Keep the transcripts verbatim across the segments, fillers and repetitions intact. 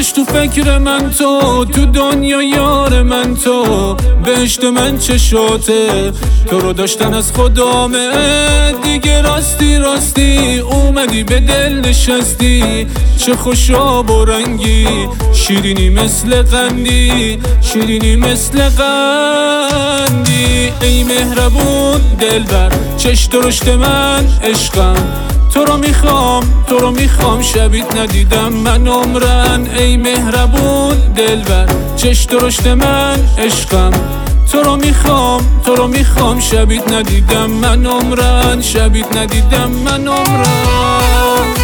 همش تو فکر من تو، تو دنیا یار من تو، بهشت من چشاته، تو رو داشتن از خدامه دیگه. راستی راستی اومدی به دل نشستی، چه خوشاب و رنگی، شیرینی مثل قندی، شیرینی مثل قندی. ای مهربون دلبر چش درشت من عشقم، تو رو میخوام تو رو میخوام شبیت ندیدم من عمرن. ای مهربون دلبر چش درشت من عشقم، تو رو میخوام تو رو میخوام شبیت ندیدم من عمرن، شبیت ندیدم من عمرن.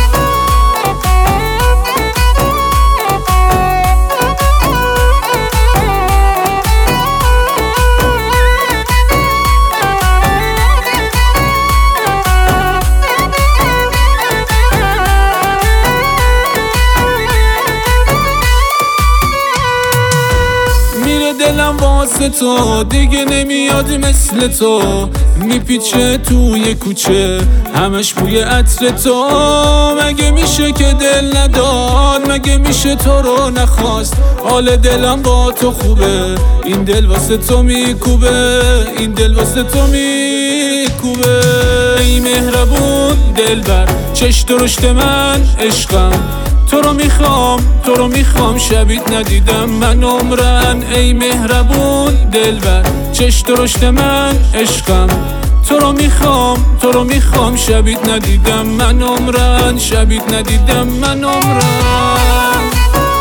دلم واسه تو دیگه نمیاد مثل تو، میپیچه توی کوچه همش بوی عطر تو. مگه میشه که دل نداد، مگه میشه تو رو نخواست، حال دلم با تو خوبه، این دل واسه تو میکوبه، این دل واسه تو میکوبه. ای مهربون دلبر چش درشت من عشقم، تو رو میخوام تو رو میخوام شبیت ندیدم من عمرن. ای مهربون دلبر چش درشت من عشقم، تو رو میخوام تو رو میخوام شبیت ندیدم من عمرن، شبیت ندیدم من عمرن.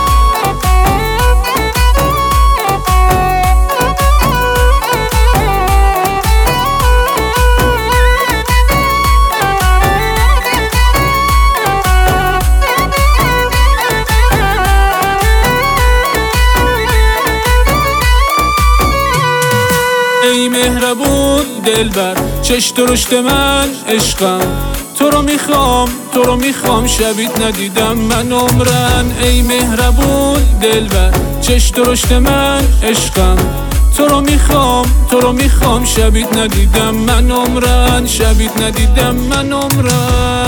ای مهربون دلبر چش درشت من عشقم، تو رو میخوام تو رو میخوام شبیت ندیدم من عمرن. ای مهربون دلبر چش درشت من عشقم، تو رو میخوام تو رو میخوام شبیت ندیدم من عمرن، شبیت ندیدم من عمرن.